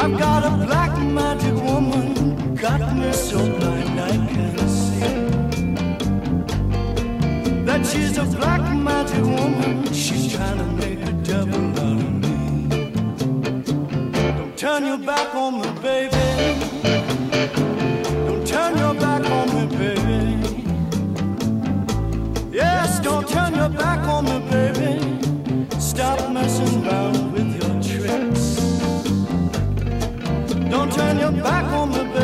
I've got a black magic woman, got me so blind I can't see. That she's a black magic woman, she's trying to make a devil out of me. Don't turn your back on me, baby. Don't turn your back on me, baby. Yes, don't turn your back on me, baby. Stop messing around with your tricks. Don't turn your back on me, baby.